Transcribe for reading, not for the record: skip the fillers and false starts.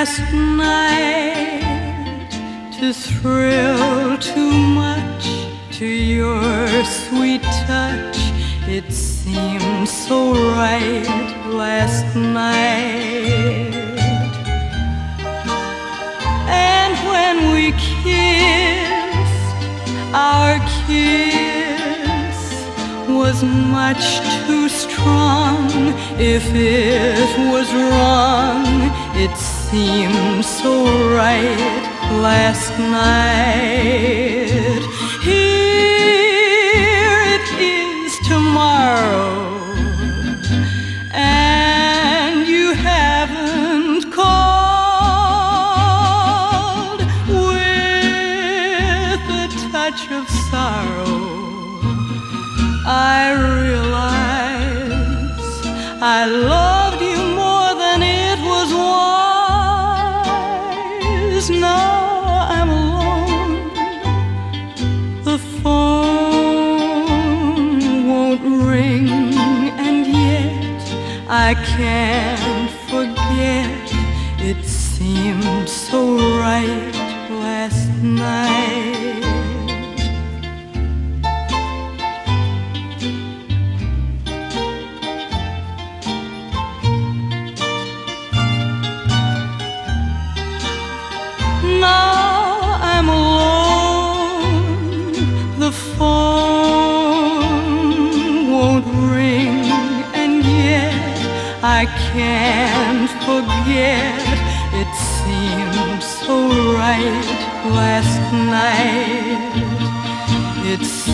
last night to thrill too much to your sweet touch. It seemed so right last night. And when we kissed, our kiss was much too strong. If it was wrong, it seemed so right last night. Here it is tomorrow, and you haven't called. With a touch of sorrow, I realize I loved you more than it was wise. Now I'm alone, the phone won't ring, and yet I can't forget. It seemed so right last night. Now I'm alone, the phone won't ring, and yet I can't forget. It seemed so right last night. It